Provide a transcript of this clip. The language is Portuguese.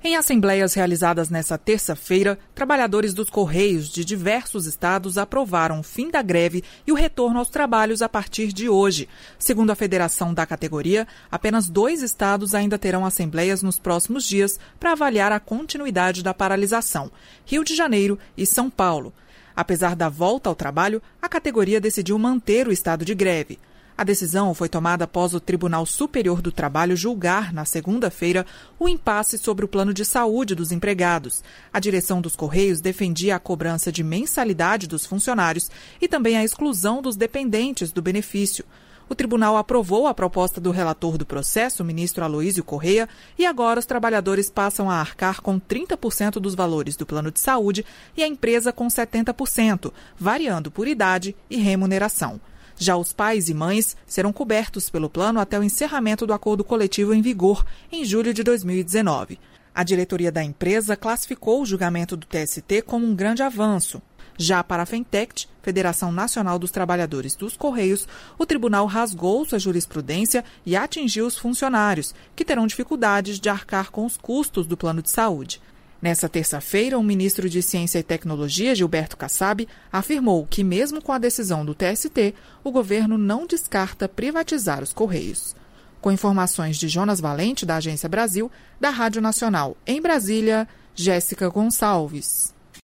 Em assembleias realizadas nesta terça-feira, trabalhadores dos Correios de diversos estados aprovaram o fim da greve e o retorno aos trabalhos a partir de hoje. Segundo a federação da categoria, apenas 2 estados ainda terão assembleias nos próximos dias para avaliar a continuidade da paralisação: Rio de Janeiro e São Paulo. Apesar da volta ao trabalho, a categoria decidiu manter o estado de greve. A decisão foi tomada após o Tribunal Superior do Trabalho julgar, na segunda-feira, o impasse sobre o plano de saúde dos empregados. A direção dos Correios defendia a cobrança de mensalidade dos funcionários e também a exclusão dos dependentes do benefício. O tribunal aprovou a proposta do relator do processo, o ministro Aloísio Correia, e agora os trabalhadores passam a arcar com 30% dos valores do plano de saúde e a empresa com 70%, variando por idade e remuneração. Já os pais e mães serão cobertos pelo plano até o encerramento do acordo coletivo em vigor, em julho de 2019. A diretoria da empresa classificou o julgamento do TST como um grande avanço. Já para a Fentect, Federação Nacional dos Trabalhadores dos Correios, o tribunal rasgou sua jurisprudência e atingiu os funcionários, que terão dificuldades de arcar com os custos do plano de saúde. Nessa terça-feira, o ministro de Ciência e Tecnologia, Gilberto Kassab, afirmou que, mesmo com a decisão do TST, o governo não descarta privatizar os Correios. Com informações de Jonas Valente, da Agência Brasil, da Rádio Nacional em Brasília, Jéssica Gonçalves.